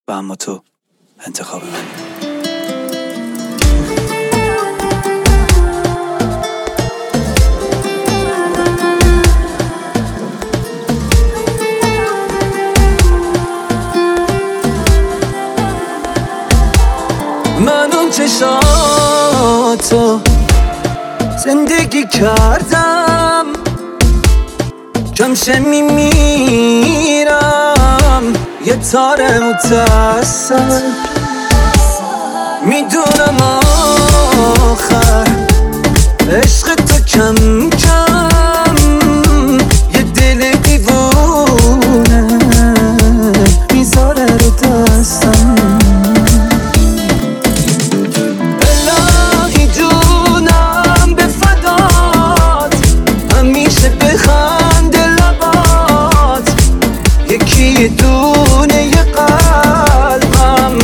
و اما تو انتخاب منی. من اون چشاتو زندگی کردم، کمشه میمیرم یه تار متصل. میدونم آخر عشق تو کم کم یه دل دیوونه میذاره رو دستم. الهی جونم به فدات، همیشه بخند لبات، یکی دونه یه قلبم.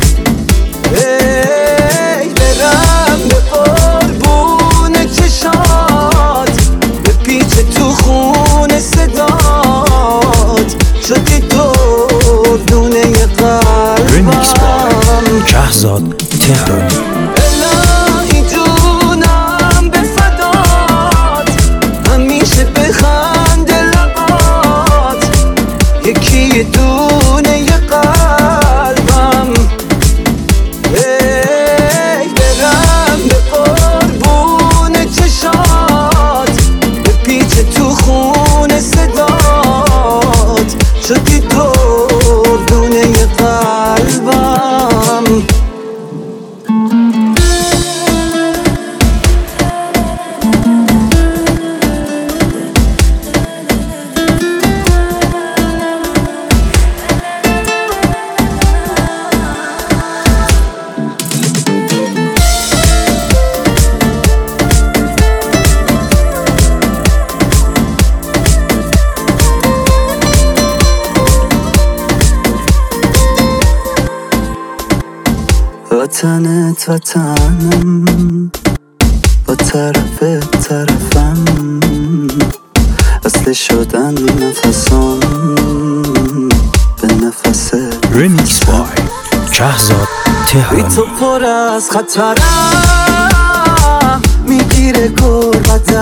ای برم به قربون چشات، به پیچ تو خون صدات، شدی دردونه یه قلبم. شهزاد تهرانی. الهی جونم به فدات، همیشه بخند لبات، یکی دونه یه قلبم. ای برم به قربون چشات، به پیچ تو خون صدات، شدی دردونه یه قلبم. وطنت وطنم، با طرفم، اصل شدن نفسم به نفس ریمیکس بای شهزاد تهرانی. بی تو پر از خطرم، میگیره گر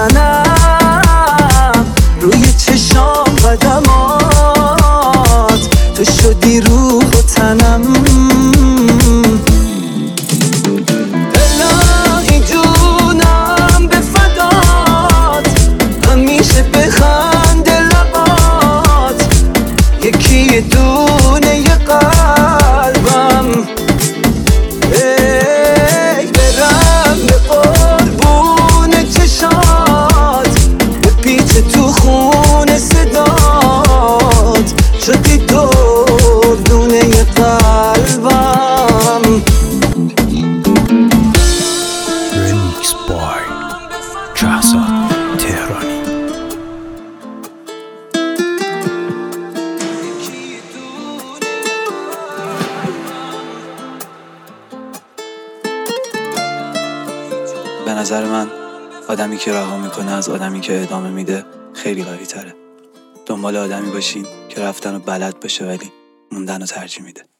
بدنم، روی چشام قدمات، تو شدی روح و تنم. الهی جونم به فدات، همیشه بخند لبات، یکی دونه یه قلبم. ای برم به قربون چشات، به پیچ تو خون صدات، شدی دردونه یه قلبم. ریمیکس بای شهزاد تهرانی. به نظر من آدمی که رها میکنه از آدمی که ادامه میده خیلی قوی تره. دنبال آدمی باشین که رفتن رو بلد باشه ولی موندن رو ترجیح میده.